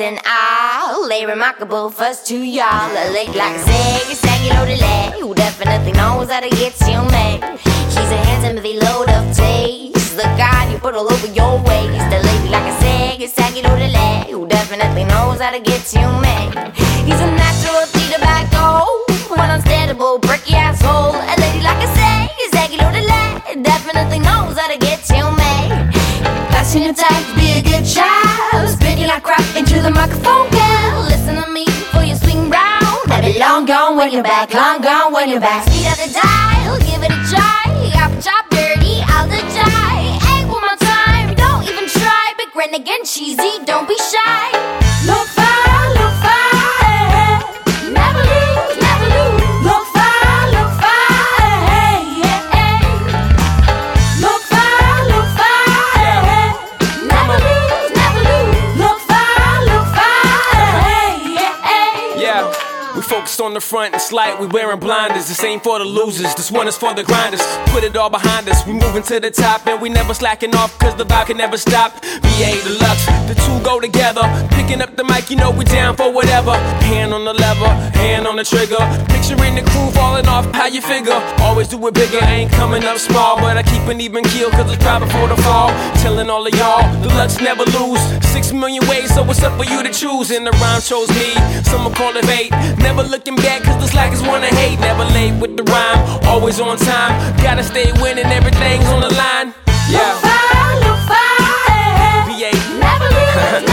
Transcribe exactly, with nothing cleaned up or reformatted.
and I'll lay remarkable first to y'all. A lady like a saggy, saggy loaded lad who definitely knows how to get you made. She's a handsome heavy load of taste, the kind you put all over your waist. A lady like a saggy, saggy loaded lad who definitely knows how to get you made. He's a natural theater tobacco, one unstandable bricky asshole. A lady like a saggy, saggy loaded lad definitely knows how to get you made. Passing your time to be a good child, spitting like crap into the microphone, girl. Listen to me before you swing round. Baby, long gone when you're back, long gone when you're back. Speed up the dial, give it a try. Up chop dirty, out the die. Hey, one more time, don't even try. Big grin again, cheesy, don't be shy. Look fire, look fire, never lose, never lose. Look fire, look fire, yeah, yeah. Look fire, look fire, never lose, never lose. Look fire, look fire, yeah, yeah. Yeah. We focus on the front, it's like we wearing blinders. This ain't for the losers, this one is for the grinders. Put it all behind us, we moving to the top. And we never slacking off, cause the vibe can never stop. B A Deluxe, the two go together. Picking up the mic, you know we down for whatever. Hand on the lever, hand on the trigger. Picturing the crew falling off, how you figure? Always do it bigger, ain't coming up small. But I keep an even keel, cause it's proud before the fall. Telling all of y'all, Deluxe never lose. Six million ways, so it's up for you to choose. And the rhyme chose me, someone call it fate. Never looking back, cause the slackers wanna hate. Never late with the rhyme, always on time. Gotta stay winning, everything's on the line. Yeah. Look fire, look fire, B A never lose.